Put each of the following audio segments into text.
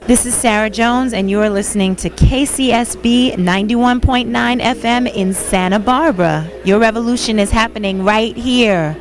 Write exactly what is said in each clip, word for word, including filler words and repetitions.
This is Sarah Jones, and you're listening to K C S B ninety-one point nine F M in Santa Barbara. Your revolution is happening right here.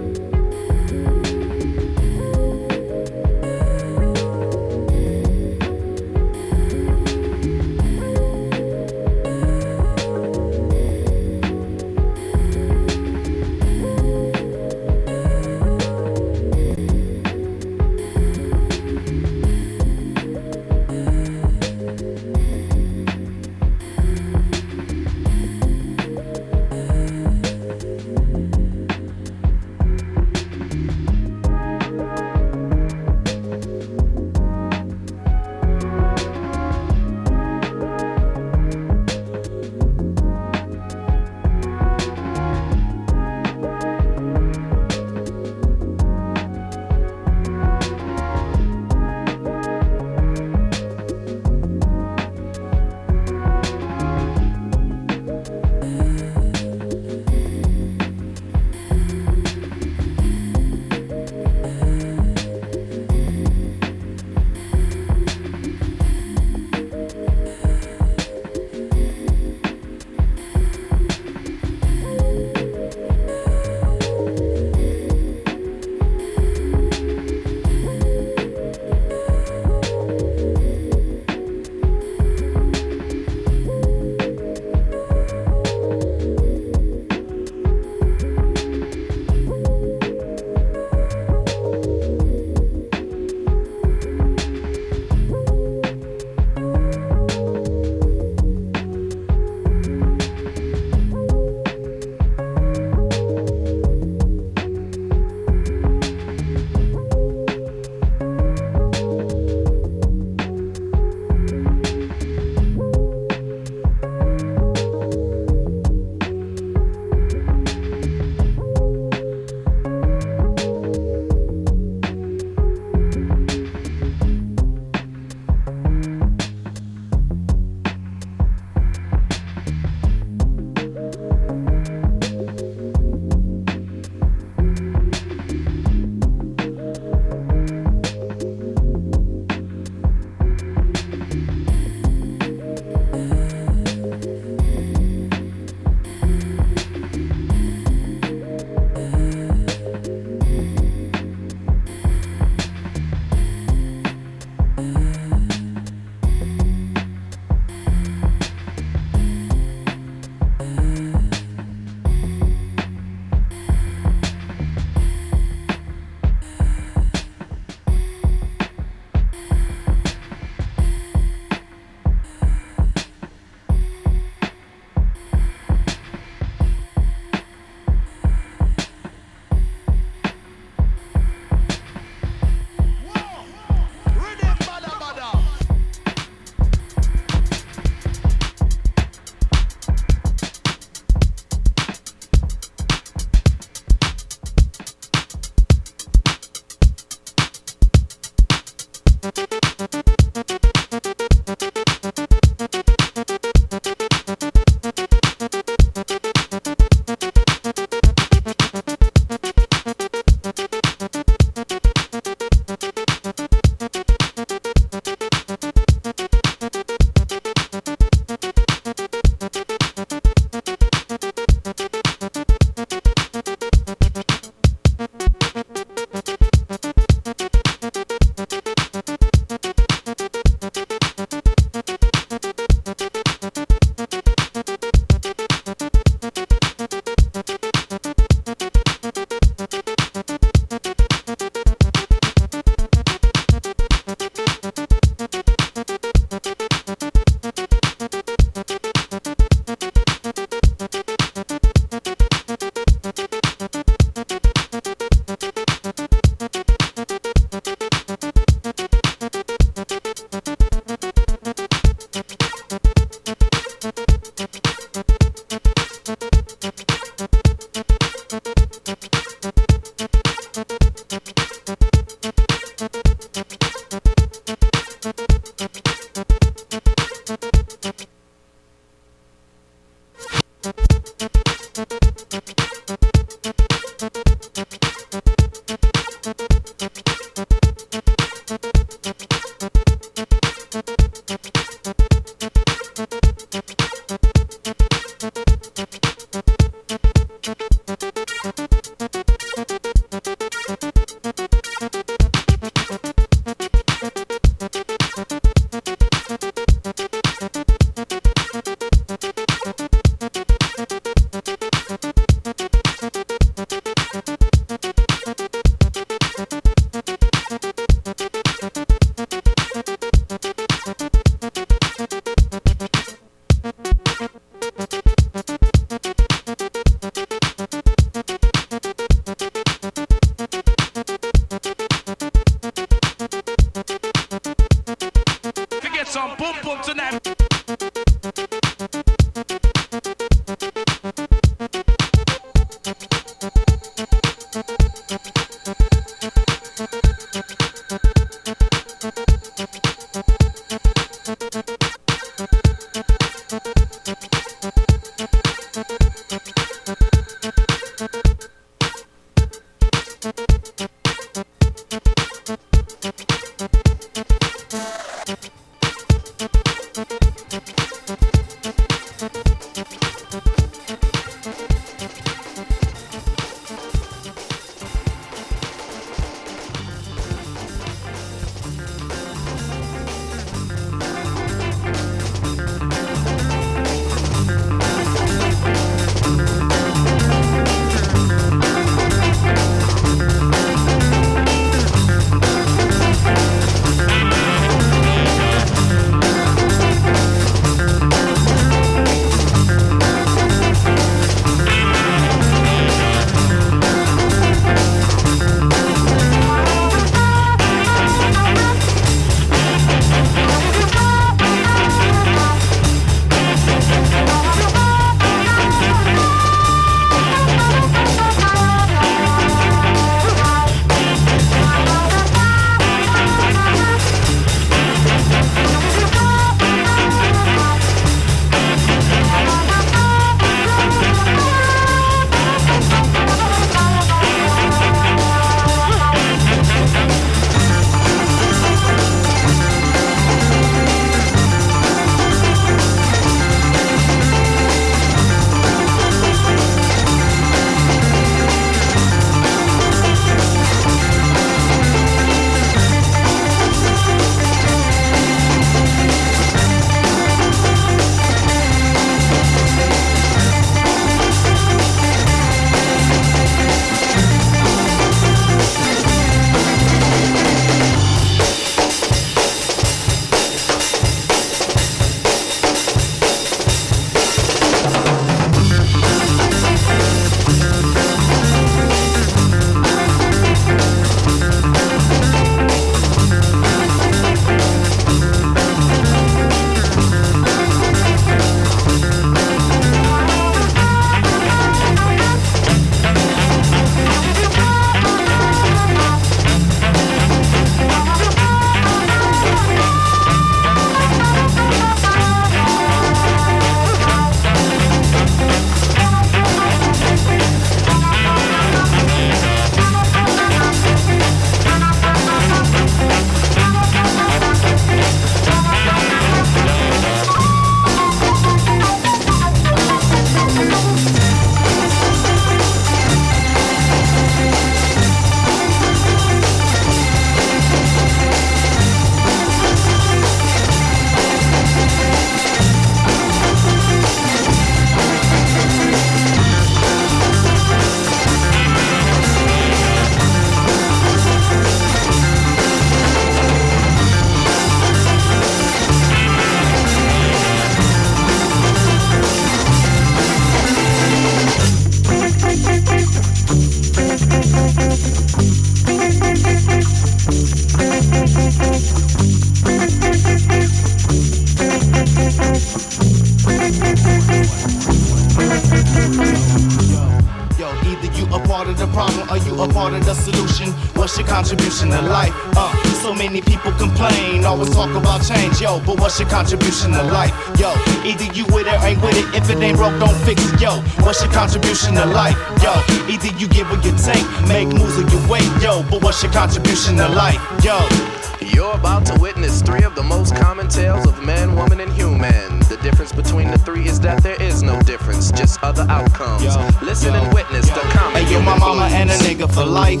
you a part of the problem? Are you a part of the solution? What's your contribution to life? Uh, so many people complain, always talk about change, yo, but what's your contribution to life? Yo, either you with it or ain't with it. If it ain't broke, don't fix it, yo. What's your contribution to life? Yo, either you give or you take, make moves or you wait, yo, but what's your contribution to life? Yo. You're about to witness three of the most common tales of man, woman, and human. The difference between the three is that there is no difference, just other outcomes. Yo, Listen yo, and witness yo. the common Hey, yo, my mama and a nigga for life.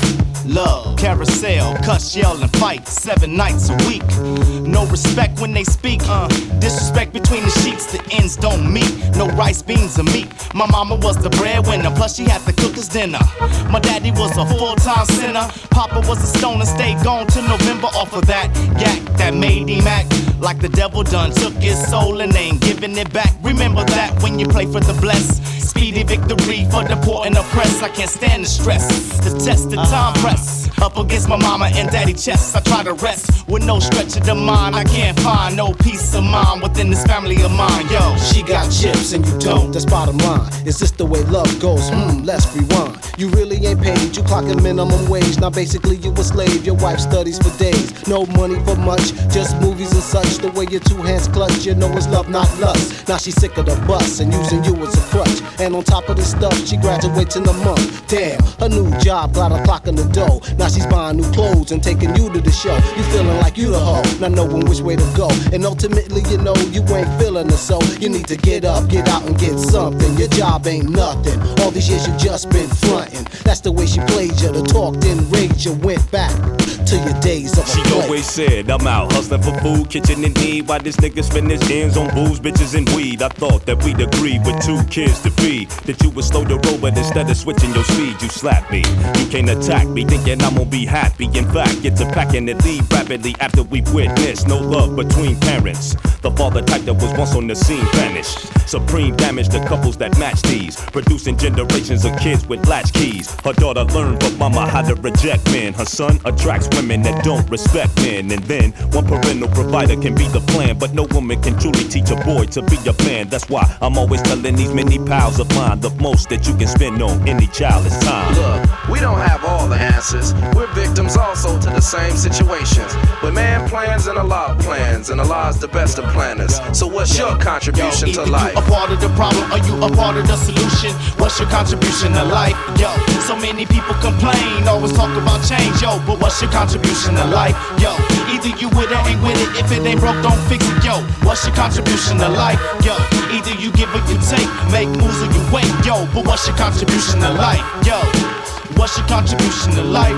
Love, carousel, cuss, yell, and fight seven nights a week. No respect when they speak. Uh, disrespect between the sheets, the ends don't meet. No rice, beans, or meat. My mama was the breadwinner, plus she had to cook us dinner. My daddy was a full-time sinner. Papa was a stoner, stayed gone till November off of that yak that made him act like the devil done took his soul and ain't giving it back. Remember that when you play for the blessed. Speedy victory for the poor and oppressed. I can't stand the stress, the test, the time press. Up against my mama and daddy chests, I try to rest with no stretch of the mind. I can't find no peace of mind within this family of mine. Yo, she got chips and you don't. That's bottom line. Is this the way love goes? Hmm, let's rewind. You really ain't paid. You clocking minimum wage. Now basically you a slave. Your wife studies for days. No money for much, just movies and such. The way your two hands clutch, you know it's love, not lust. Now she's sick of the bus and using you as a crutch. And on top of this stuff, she graduates in a month. Damn, her new job got her clocking the dough. Now she's buying new clothes and taking you to the show. You feeling like you the hoe, not knowing which way to go. And ultimately, you know you ain't feeling it, so you need to get up, get out and get something. Your job ain't nothing. All these years you just been frontin'. That's the way she played you. The talk didn't rage you. Went back to your days of a She play. always said, I'm out hustling for food, kitchen in need. While this nigga spend his ends on booze, bitches, and weed. I thought that we'd agree with two kids to feed. That you would slow the road, but instead of switching your speed, you slap me. You can't attack me, thinking I'm gonna be happy. In fact, get to packing and leave rapidly after we witnessed no love between parents. The father type that was once on the scene vanished. Supreme damage to couples that match these, producing generations of kids with latch keys. Her daughter learned from mama how to reject men. Her son attracts women that don't respect men. And then one parental provider can be the plan, but no woman can truly teach a boy to be a man. That's why I'm always telling these many pals of mine, the most that you can spend on any child is time. Look, we don't have all the answers. We're victims also to the same situations. But man plans and Allah plans, and Allah's the best of planners. So what's your contribution yo, to life? You a part of the problem, or you a part of the solution? What's your contribution to life? Yo, so many people complain, always talk about change, yo, but what's your contribution to life? Yo, either you with it, ain't with it. If it ain't broke, don't fix it, yo. What's your contribution to life? Yo, either you give or you take, make moves or you wait, yo, but what's your contribution to life? Yo, what's your contribution to life?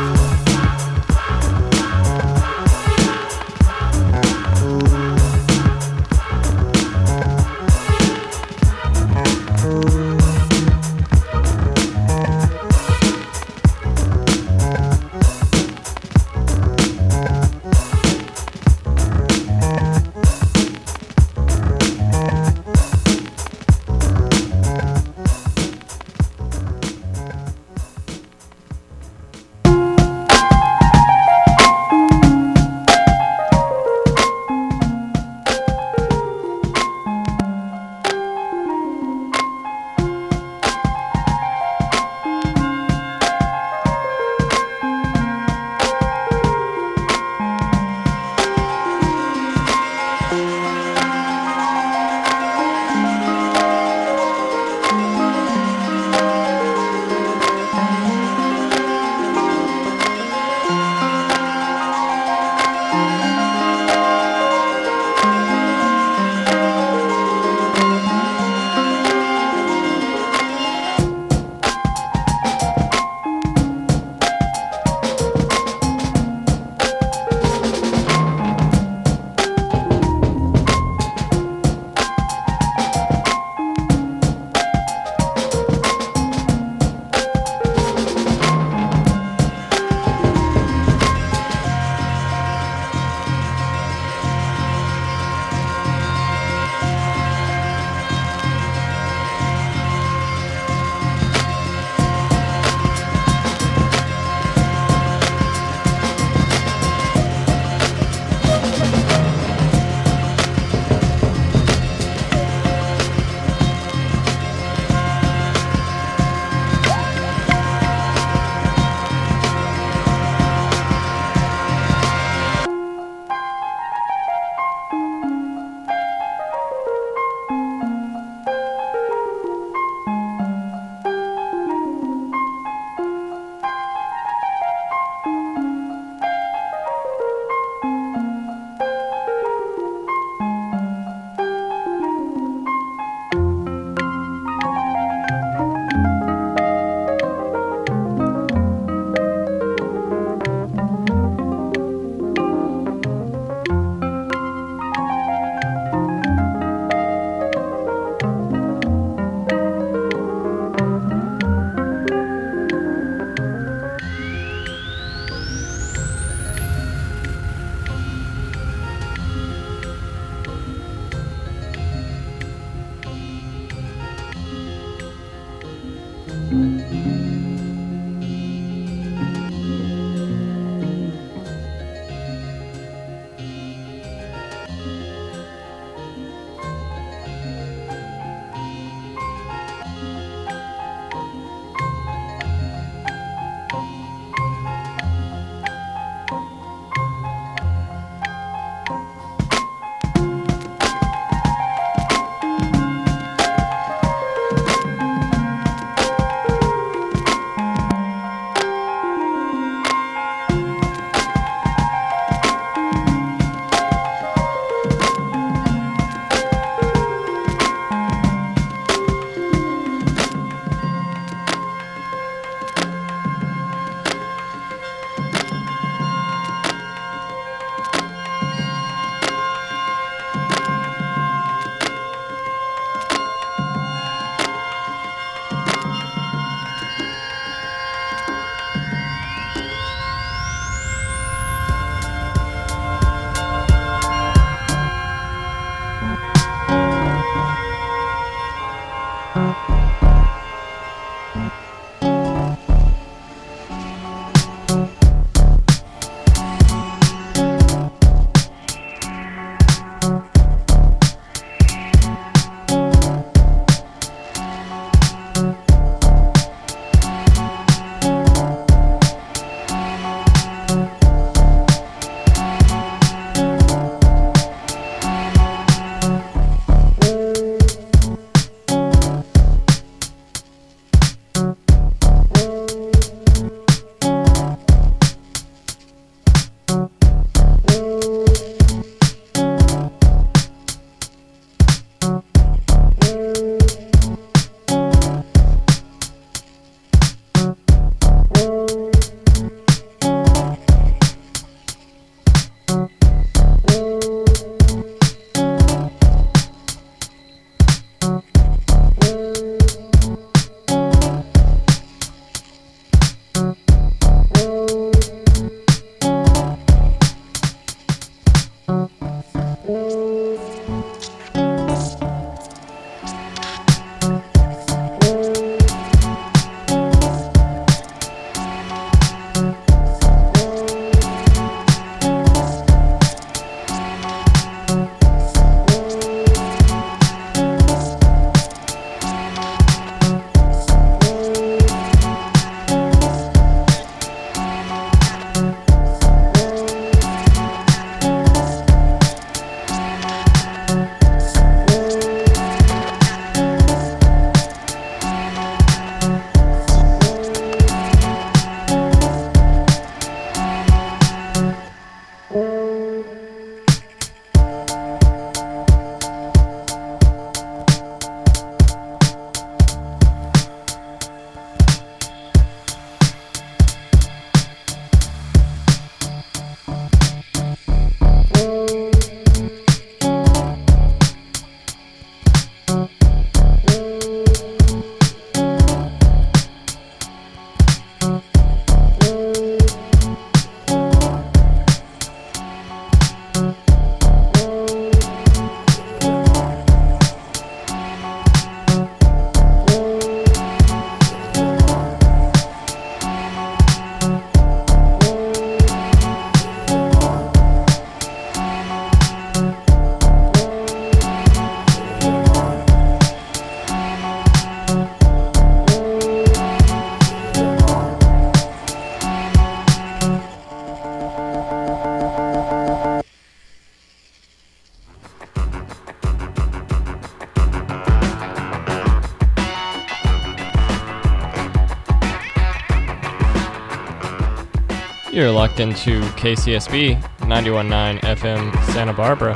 You're locked into K C S B ninety-one point nine F M Santa Barbara.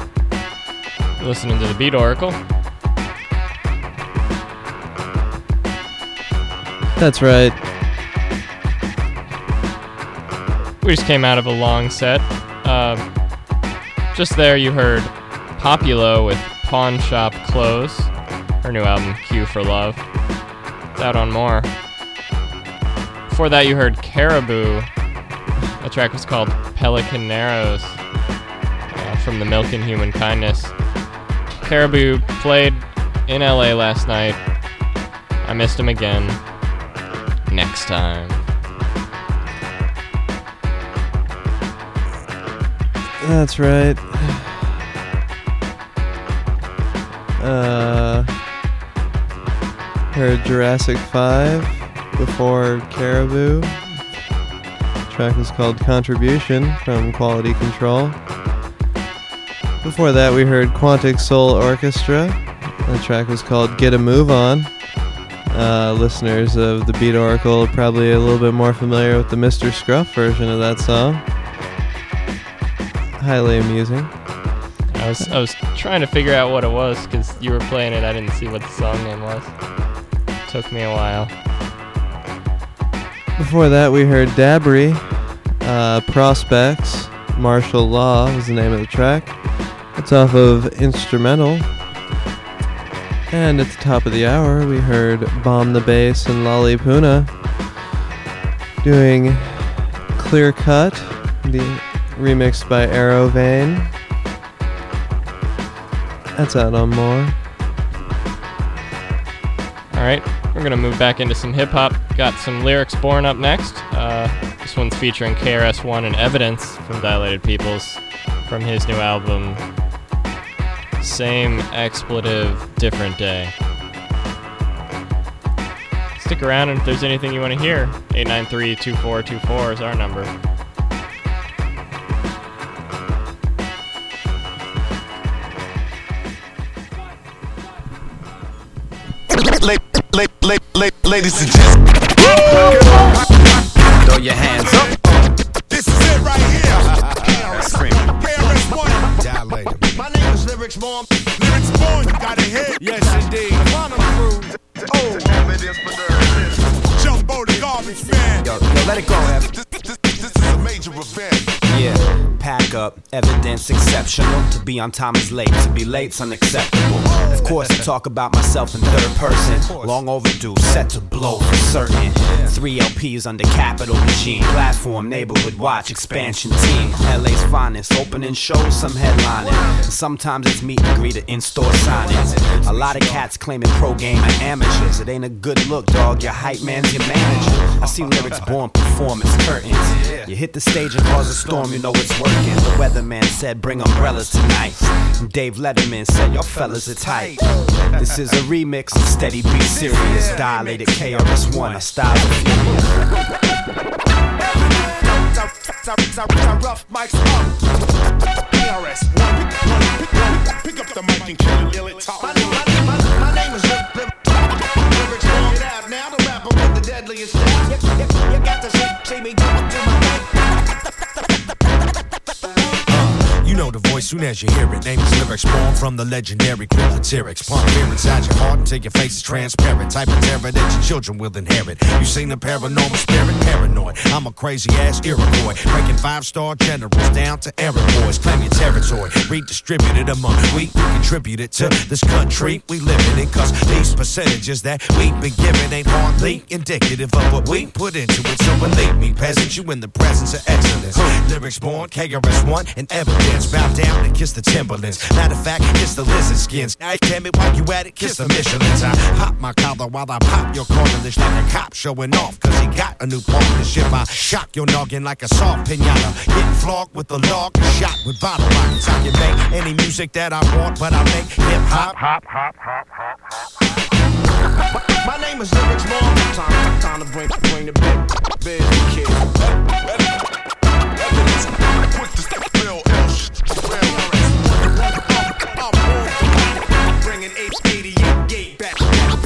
You're listening to the Beat Oracle. That's right. We just came out of a long set. Uh, just there you heard Populo with Pawn Shop Clothes, her new album Q for Love. It's out on More. Before that you heard Caribou. The track was called Pelican Narrows uh, from the Milk and Human Kindness. Caribou played in L A last night. I missed him again. next time. That's right. Uh, heard Jurassic five before Caribou. The track was called Contribution from Quality Control. Before that, we heard Quantic Soul Orchestra. The track was called Get a Move On. Uh, listeners of the Beat Oracle are probably a little bit more familiar with the Mister Scruff version of that song. Highly amusing. I was I was trying to figure out what it was because you were playing it. I didn't see what the song name was. Took me a while. Before that, we heard Dabry, uh, Prospects, Martial Law was the name of the track. It's off of Instrumental. And at the top of the hour, we heard Bomb the Bass and Lolly Puna doing Clear Cut, the remixed by Arrow Vein. That's out on More. Alright, we're going to move back into some hip-hop. Got some Lyrics Born up next. Uh, this one's featuring K R S One and Evidence from Dilated Peoples from his new album, Same Expletive, Different Day. Stick around, and if there's anything you want to hear, eight nine three, two four two four is our number. Ladies and gentlemen, throw your hands up. This is it right here. K R S One. Dilated. My name is Lyrics Born. Lyrics Born, you got a hit. Yes, indeed. Quantum Crew. Oh, evidence for the Jumbo the garbage man. Yo, yo, let it go, Ev. This, this, this is a major event. Yeah, pack up, evidence exceptional. To be on time is late, to be late's unacceptable. Of course, I talk about myself in third person. Long overdue, set to blow for certain. Three L Ps under capital regime. Platform, neighborhood watch, expansion team. L A's finest, opening shows, some headlining. And sometimes it's meet and greet at in-store signings. A lot of cats claiming pro game are amateurs. It ain't a good look, dog, your hype man's your manager. I see Lyrics Born performance curtains. You hit the stage and cause a storm, you know it's working. The weatherman said bring umbrellas tonight. And Dave Letterman said y'all fellas are tight. This is a remix of Steady Be Serious. Dilated K R S One, a style of furious. Rough mics up. K R S One. Pick up the mic and kill it. My name is Lyrics Born. Get out now, the rapper with the deadliest style. You got to see me do my You know the voice soon as you hear it. Name is Lyrics Born from the legendary group Satirics. Pump fear inside your heart until your face is transparent. Type of terror that your children will inherit. You seen the paranormal spirit, paranoid. I'm a crazy ass Iroquois, breaking five-star generals down to errand boys. Claim your territory, redistributed among we who contributed to this country we living in. Cause these percentages that we've been given ain't hardly indicative of what we put into it. So believe me, peasant, you in the presence of excellence. Lyrics Born, K R S One, and Evidence. Bow down and kiss the Timberlands. Matter of fact, kiss the lizard skins. Hey, damn it, while you at it, kiss the Michelins. I pop my collar while I pop your cartilage like a cop showing off. Cause he got a new partnership. I shock your noggin like a soft pinata. Getting flogged with the log and shot with bottle rockets. I can make any music that I want, but I make hip hop. Hop, hop, hop, hop, hop. My name is Lyrics Born. Time, time to bring, bring the big, big kid. Quick to step real ill shit. Bringing eight eighty-eight gate back, back,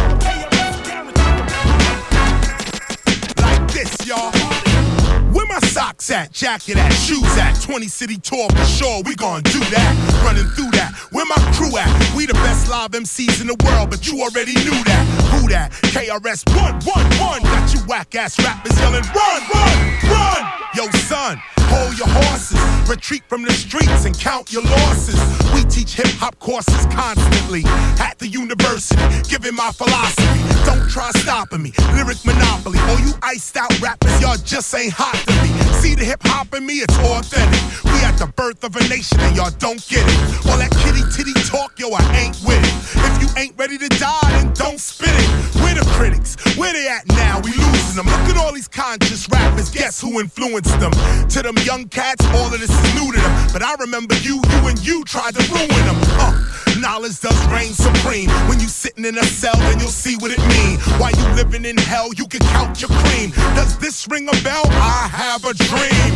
back. Like this, y'all. Where my socks at, jacket at, shoes at, twenty city tour for sure, we gon' do that. Running through that, where my crew at? We the best live M Cs in the world, but you already knew that. Who that? K R S One, one, one. Got you whack ass rappers yelling, run, run, run. Yo, son. Hold your horses, retreat from the streets and count your losses. We teach hip-hop courses constantly at the university, giving my philosophy. Don't try stopping me, lyric monopoly. All you iced out rappers, y'all just ain't hot to me. See the hip-hop in me, it's authentic. We at the birth of a nation and y'all don't get it. All that kitty-titty talk, yo, I ain't with it. If you ain't ready to die, then don't spit it. We're the crib. critics. Where they at now? We losing them. Look at all these conscious rappers. Guess who influenced them? To them young cats, all of this is new to them. But I remember you, you and you tried to ruin them. Uh, knowledge does reign supreme. When you sitting in a cell, then you'll see what it mean. While you living in hell, you can count your cream. Does this ring a bell? I have a dream.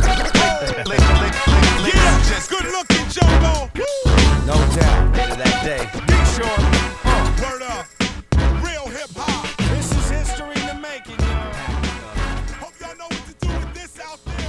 Yeah, good looking Jumbo. No doubt, that day. Big Sean, uh, word up. Real hip hop. This is history in the making, y'all. Hope y'all know what to do with this out there.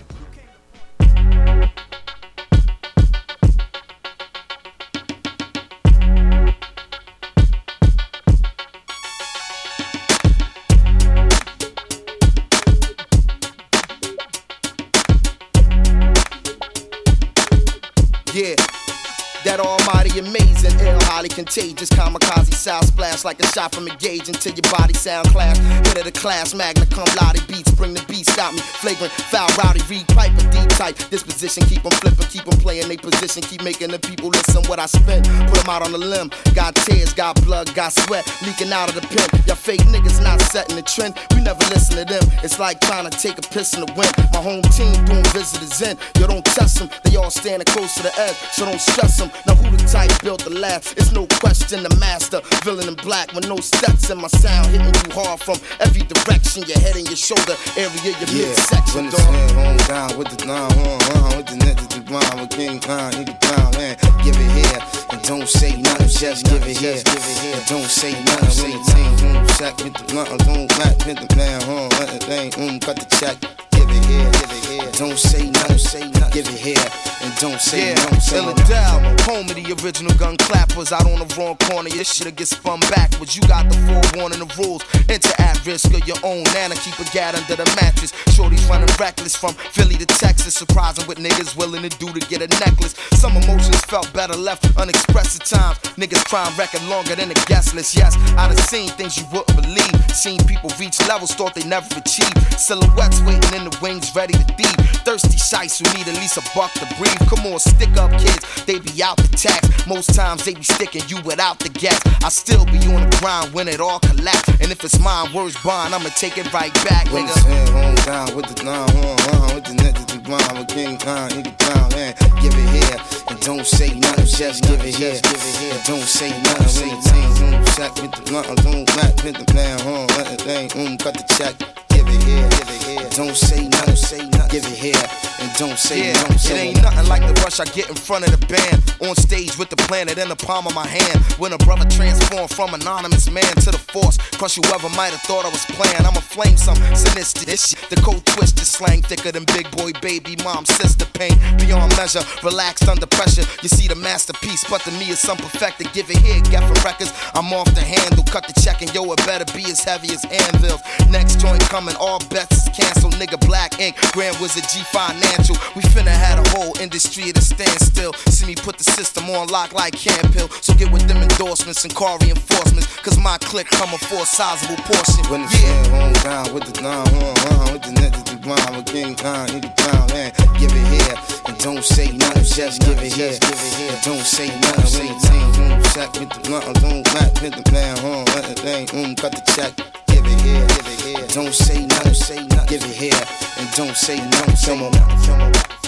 Yeah, that almighty amazing, ill, highly contagious, kamikaze sound splash like a shot from a gauge until your body sound clash. Hit of the class, magna cum laude beats, bring the beat, stop me. Flagrant, foul, rowdy, read, pipe, a deep type. Disposition, keep them flipping, keep them playing they position, keep making the people listen what I spend. Put them out on the limb, got tears, got blood, got sweat, leaking out of the pen. Y'all fake niggas not setting the trend, we never listen to them. It's like trying to take a piss in the wind. My home team doing visitors in, you don't test them, they all standing close to the edge, so don't stress them. Now who the type built the last? It's no question, the master, villain in black with no steps in my sound, hitting you hard from every direction, your head and your shoulder area, your Yeah, midsection. when it's hand home down with the nine horn, uh, with the niggas the blind, with King Khan, nigga down, man. Give it here and don't say nothing, just give it here. And don't say nothing. When the team home sack with the blunt, don't back, hit the plan, home, let the thing, um, cut the check. Give it here, give it here. Don't say nothing, say nothing. Give it here and don't say Yeah, nothing. Say ill nothing. down, home of the original gun clappers. Out on the wrong corner, your shit'll get spun backwards. You got the forewarning, the rules. Enter at risk of your own nana. Keep a gat under the mattress. Shorty's running reckless from Philly to Texas. Surprising what niggas willing to do to get a necklace. Some emotions felt better left unexpressed at times. Niggas crime record longer than a guest list. Yes, I done seen things you wouldn't believe. Seen people reach levels thought they never achieved. Silhouettes waiting in the wings, ready to thieve. Thirsty shites who need at least a buck to breathe. Come on, stick up kids, they be out the tax. Most times they be sticking you without the gas. I still be on the grind when it all collapse. And if it's mine, words bond, I'ma take it right back, When nigga. it's hand home down with the nine horn, uh, with the niggas the blind, with King Khan, nigga down, man. Give it here and don't say nothing, just give it here. And don't say nothing. When the team home sack with the blunt, don't back, hit the plan, home, let the thing, um, cut the check. Give it here, give it here. Don't say nothing, say nothing. Give it here and don't say Yeah, nothing. it Say ain't nothing like the rush I get in front of the band. On stage with the planet in the palm of my hand. When a brother transformed from anonymous man to the force. Crush whoever might have thought I was playing. I'ma flame some sinister. This shit, the cold twisted slang thicker than big boy, baby, mom, sister pain. Beyond measure, relaxed under pressure. You see the masterpiece, but to me it's some perfected. Give it here, get for records. I'm off the handle, cut the check, and yo, it better be as heavy as anvils. Next joint coming, all bets is canceled. Nigga, Black Ink, Grand Wizard, G Financial. We finna had a whole industry at a standstill. See me put the system on lock like Campill. So get with them endorsements and car reinforcements. Cause my clique coming for a sizable portion. When it's Yeah. hand home down with the nine horn, uh, with the niggas the blind, with King Khan, nigga down, man. Give it here and don't say nothing, just give it here. And don't say nothing. When the team home sack with the blunt, don't back, hit the plan, home, let the thing, um, cut the check. Give it here, give it here. Don't say nothing, say nothing. Give it here and don't say nothing, say nothing.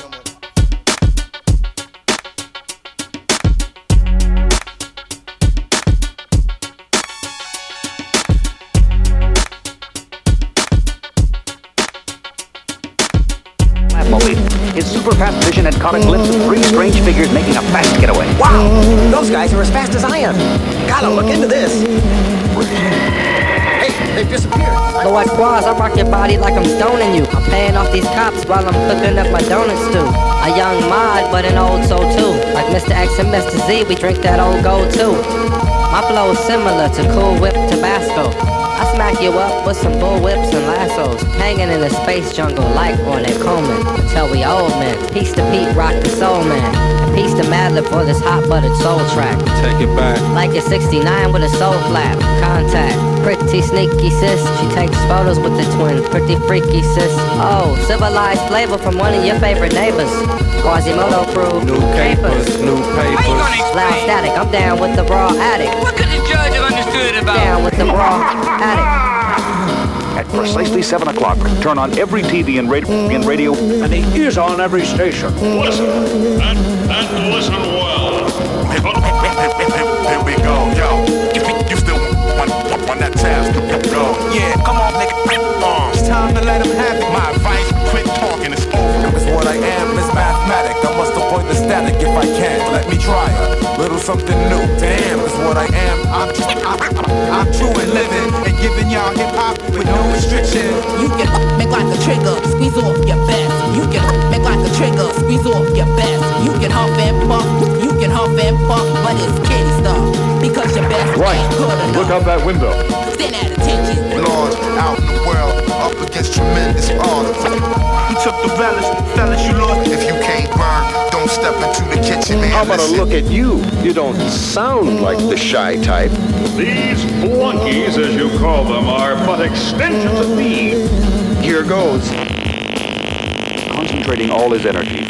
His super fast vision had caught a glimpse of three strange figures making a fast getaway. Wow! Those guys are as fast as I am. Gotta look into this. Hey, they've disappeared. Lord Quaz, I rock your body like I'm stoning you. I'm paying off these cops while I'm cooking up my donuts too. A young mod, but an old soul too. Like Mister X and Mister Z, we drink that old gold too. My flow is similar to Cool Whip Tabasco. I smack you up with some bull whips and lassos, hanging in the space jungle like Ornette Coleman. Until we old men. Peace to Pete, rock the soul man. And peace to Madlib for this hot buttered soul track. Take it back. Like a sixty-nine with a soul flap. Contact. Pretty sneaky sis. She takes photos with the twins. Pretty freaky sis. Oh, civilized flavor from one of your favorite neighbors. Quasimodo crew. New capers, new papers. Loud static. I'm down with the raw addict. What could the judge have understood about? Down with the raw addict. precisely seven o'clock. Turn on every T V and radio, and radio, and he is on every station. Listen, and, and listen well. Here we go, yo. You still want, want, want that task? Go. Yeah, come on, nigga. Uh, it's time to let him have it. My advice, quit talking, it's over. It's what I am, it's mathematic. I must avoid the static if I can. Let me try a little something new. Damn, it's what I am. I'm, I'm, I'm true and living and giving y'all hip hop with no restriction. You can make like a trigger, squeeze off your best. You can make like a trigger, squeeze off your best. You can huff and puff, you can huff and puff, but it's kitty stuff because your best right. ain't good enough. Look out that window. Stand at attention. Lord, out in the world, up against tremendous odds. You took the fellas, fellas you lost. If you can't burn, don't step into the kitchen, man. How about Listen. a look at you? You don't sound like the shy type. These flunkies, as you call them, are but extensions of me. Here goes. Concentrating all his energy.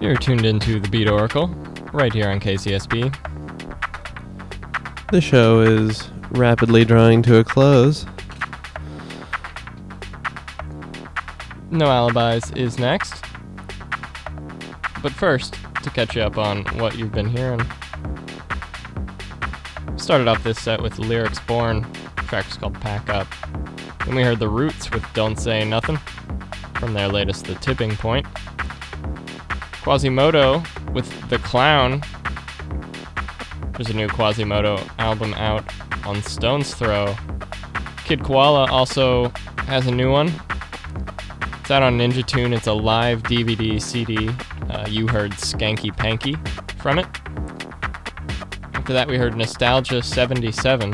You're tuned into the Beat Oracle, right here on K C S B. The show is rapidly drawing to a close. No Alibis is next. But first, to catch you up on what you've been hearing. Started off this set with Lyrics Born. The track was called Pack Up. Then we heard The Roots with Don't Say Nothing from their latest The Tipping Point. Quasimodo with The Clown. There's a new Quasimodo album out on Stone's Throw. Kid Koala also has a new one. It's out on Ninja Tune. It's a live D V D C D. Uh, you heard Skanky Panky from it. After that we heard Nostalgia seventy-seven.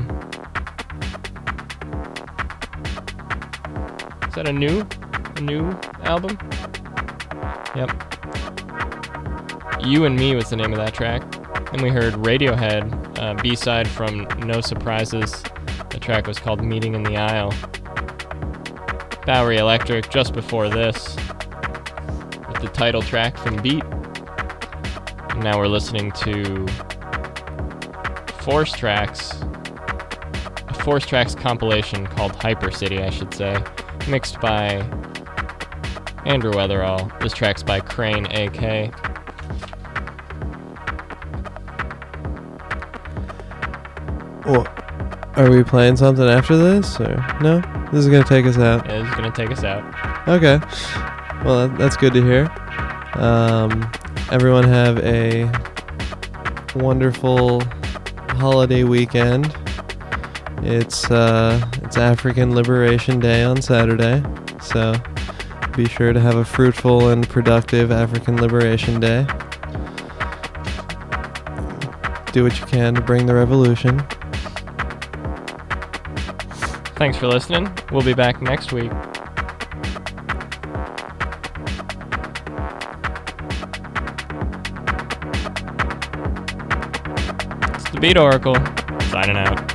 Is that a new, a new album? Yep. You and Me was the name of that track. Then we heard Radiohead, uh, B-side from No Surprises. The track was called Meeting in the Aisle. Bowery Electric just before this, with the title track from Beat. And now we're listening to Force Tracks, a Force Tracks compilation called Hyper City, I should say, mixed by Andrew Weatherall. This track's by Crane A K. Well, are we playing something after this, or no? This is gonna take us out. Yeah, this is gonna take us out. Okay. Well, that, that's good to hear. Um, everyone have a wonderful holiday weekend. It's uh, it's African Liberation Day on Saturday, so be sure to have a fruitful and productive African Liberation Day. Do what you can to bring the revolution. Thanks for listening. We'll be back next week. It's the Beat Oracle, signing out.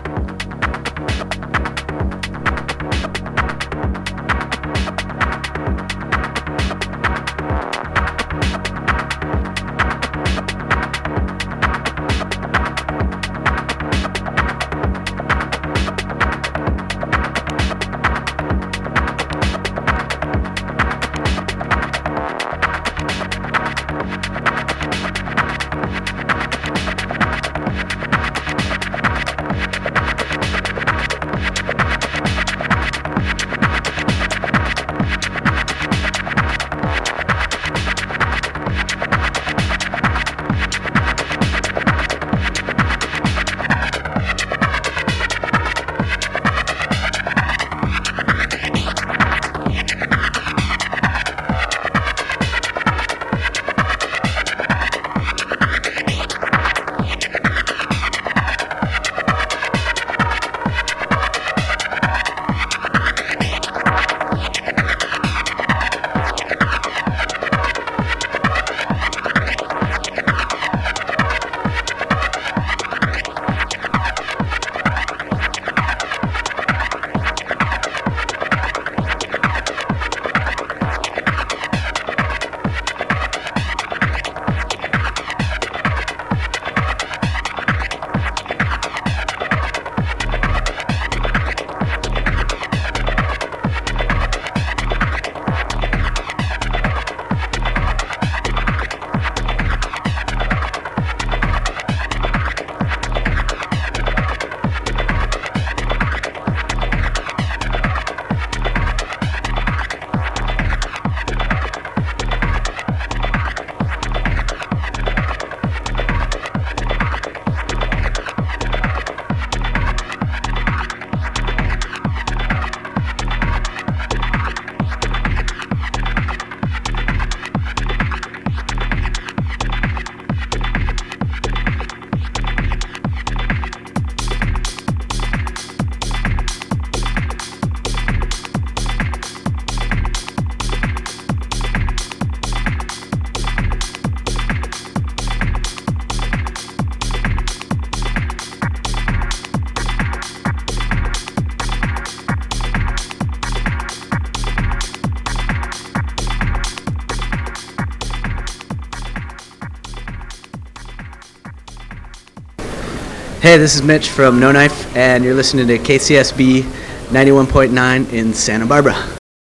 Hey, this is Mitch from No Knife, and you're listening to K C S B ninety-one point nine in Santa Barbara.